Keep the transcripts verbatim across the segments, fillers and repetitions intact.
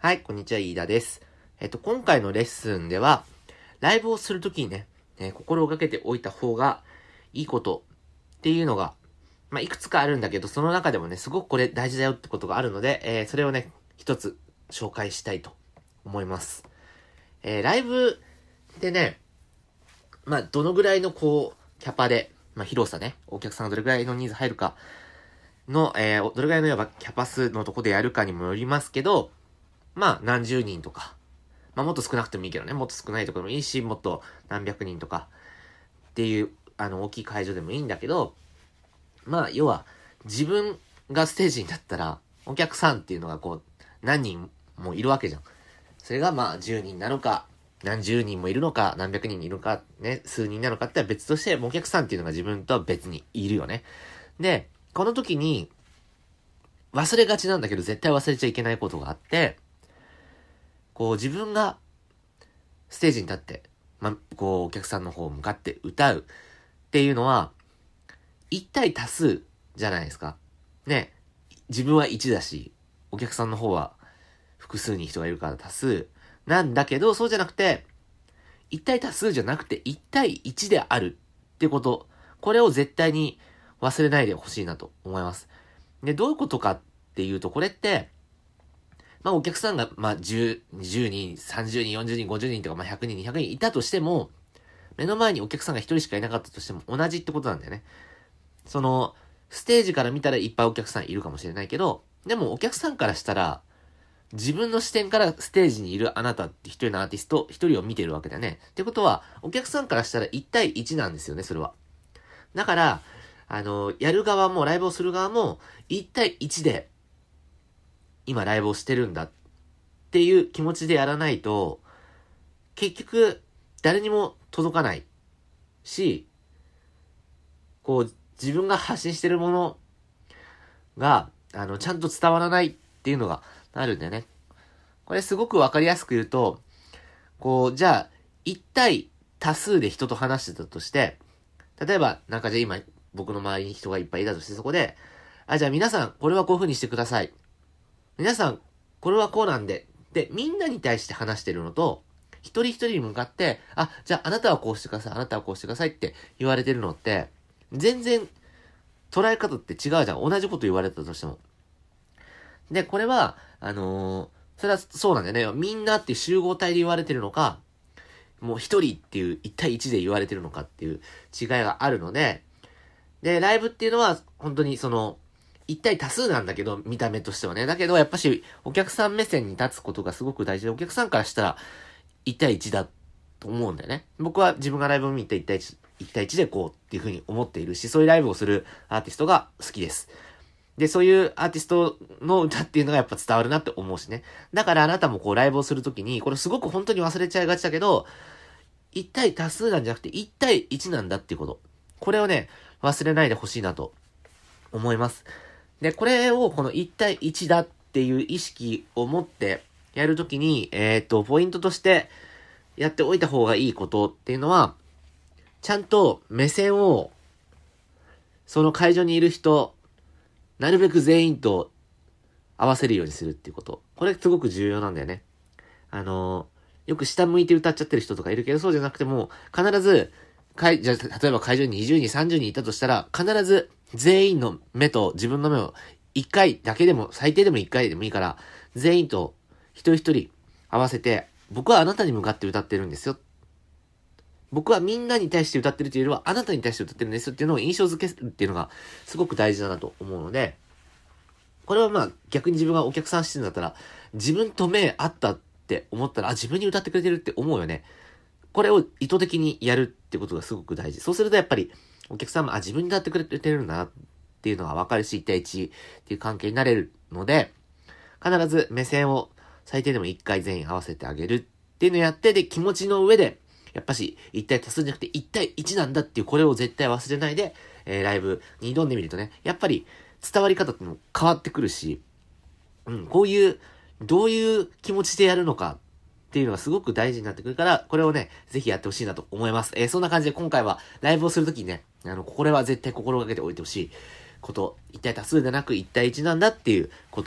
はい、こんにちは、飯田です。えっと、今回のレッスンでは、ライブをするときにね、えー心がけておいた方がいいことっていうのが、まあ、いくつかあるんだけど、その中でもね、すごくこれ大事だよってことがあるので、えーそれをね、一つ紹介したいと思います。えーライブでね、まあ、どのぐらいのこう、キャパで、まあ、広さね、お客さんがどれぐらいの人数入るかの、えーどれぐらいのやばキャパ数のとこでやるかにもよりますけど、まあ、何十人とか、まあ、もっと少なくてもいいけどね、もっと少ないところもいいし、もっと何百人とかっていう、あの、大きい会場でもいいんだけど、まあ、要は、自分がステージに立ったら、お客さんっていうのがこう、何人もいるわけじゃん。それがまあ、じゅうにんなのか、何十人もいるのか、何百人いるのか、ね、数人なのかっては別として、お客さんっていうのが自分とは別にいるよね。で、この時に、忘れがちなんだけど、絶対忘れちゃいけないことがあって、こう自分がステージに立って、ま、こうお客さんの方向かって歌うっていうのは、一対多数じゃないですか。ね。自分はいちだし、お客さんの方は複数に人がいるから多数なんだけど、そうじゃなくて、一対多数じゃなくて一対一であるってこと。これを絶対に忘れないでほしいなと思います。で、どういうことかっていうと、これって、まあお客さんが、まあじゅう、にじゅうにん、さんじゅうにん、よんじゅうにん、ごじゅうにんとか、まあひゃくにん、にひゃくにんいたとしても、目の前にお客さんがひとりしかいなかったとしても同じってことなんだよね。その、ステージから見たらいっぱいお客さんいるかもしれないけど、でもお客さんからしたら、自分の視点からステージにいるあなたって一人のアーティスト、一人を見てるわけだよね。ってことは、お客さんからしたらいち対いちなんですよね、それは。だから、あの、やる側も、ライブをする側も、いち対いちで、今ライブをしてるんだっていう気持ちでやらないと、結局、誰にも届かないし、こう、自分が発信してるものが、あの、ちゃんと伝わらないっていうのがあるんだよね。これすごくわかりやすく言うと、こう、じゃあ、一対多数で人と話してたとして、例えば、なんかじゃあ今、僕の周りに人がいっぱいいたとして、そこで、あ、じゃあ皆さん、これはこういう風にしてください。皆さん、これはこうなんで。で、みんなに対して話してるのと、一人一人に向かって、あ、じゃああなたはこうしてください、あなたはこうしてくださいって言われてるのって、全然捉え方って違うじゃん。同じこと言われたとしても。で、これは、あのー、それはそうなんだよね。みんなっていう集合体で言われてるのか、もう一人っていう一対一で言われてるのかっていう違いがあるので、で、ライブっていうのは、本当にその、一対多数なんだけど、見た目としてはね。だけど、やっぱし、お客さん目線に立つことがすごく大事で、お客さんからしたら、一対一だと思うんだよね。僕は自分がライブを見て一対一、一対一でこうっていう風に思っているし、そういうライブをするアーティストが好きです。で、そういうアーティストの歌っていうのがやっぱ伝わるなって思うしね。だからあなたもこうライブをするときに、これすごく本当に忘れちゃいがちだけど、一対多数なんじゃなくて一対一なんだっていうこと。これをね、忘れないでほしいなと思います。で、これをこのいち対いちだっていう意識を持ってやるときに、えっと、ポイントとしてやっておいた方がいいことっていうのは、ちゃんと目線を、その会場にいる人、なるべく全員と合わせるようにするっていうこと。これすごく重要なんだよね。あのー、よく下向いて歌っちゃってる人とかいるけど、そうじゃなくても、必ず、会、じゃあ、例えば会場ににじゅうにん、さんじゅうにんいたとしたら、必ず全員の目と自分の目をいっかいだけでも、最低でもいっかいでもいいから、全員と一人一人合わせて、僕はあなたに向かって歌ってるんですよ。僕はみんなに対して歌ってるというよりは、あなたに対して歌ってるんですよっていうのを印象付けるっていうのが、すごく大事だなと思うので、これはまあ逆に自分がお客さんしてるんだったら、自分と目合ったって思ったら、あ、自分に歌ってくれてるって思うよね。これを意図的にやるってことがすごく大事。そうするとやっぱり、お客さんも、あ、自分に歌ってくれてるんだなっていうのが分かるし、いち対いちっていう関係になれるので、必ず目線を最低でもいっかい全員合わせてあげるっていうのをやって、で、気持ちの上で、やっぱし、いち対多数じゃなくていち対いちなんだっていう、これを絶対忘れないで、えー、ライブに挑んでみるとね、やっぱり伝わり方っていうのも変わってくるし、うん、こういう、どういう気持ちでやるのかっていうのがすごく大事になってくるから、これをね、ぜひやってほしいなと思います。えー、そんな感じで今回はライブをするときにね、あの、これは絶対心がけておいてほしいこと、いち対多数でなくいち対いちなんだっていうこと、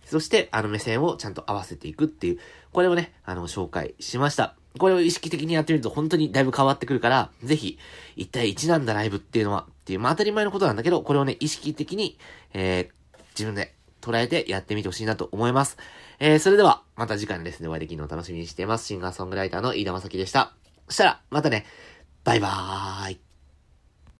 そして、あの目線をちゃんと合わせていくっていう、これをね、あの、紹介しました。これを意識的にやってみると本当にだいぶ変わってくるから、ぜひ、いち対いちなんだライブっていうのは、っていう、まあ当たり前のことなんだけど、これをね、意識的に、えー、自分で捉えてやってみてほしいなと思います。えー、それでは、また次回のレッスンでお会いできるのを楽しみにしています。シンガーソングライターの飯田正樹でした。そしたら、またね、バイバーイ。